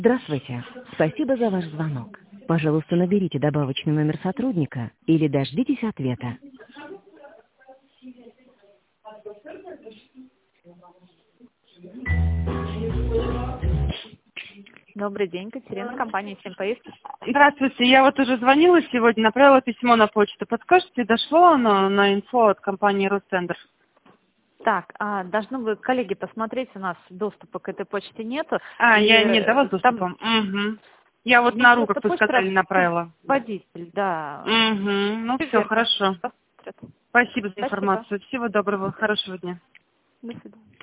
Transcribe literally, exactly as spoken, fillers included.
Здравствуйте. Спасибо за ваш звонок. Пожалуйста, наберите добавочный номер сотрудника или дождитесь ответа. Добрый день, Катерина, компания «Семь поездки». Здравствуйте, я вот уже звонила сегодня, направила письмо на почту. Подскажете, дошло оно на инфо от компании «Ростендер»? Так, а, должны вы, коллеги, посмотреть, у нас доступа к этой почте нету. А, И я не дала доступа. там... Угу. Я вот Ну, на руку, как вы почта сказали, направила. Водитель, да. Угу. Ну все, хорошо. Посмотрят. Спасибо за Спасибо. информацию. Всего доброго, хорошего дня. До свидания.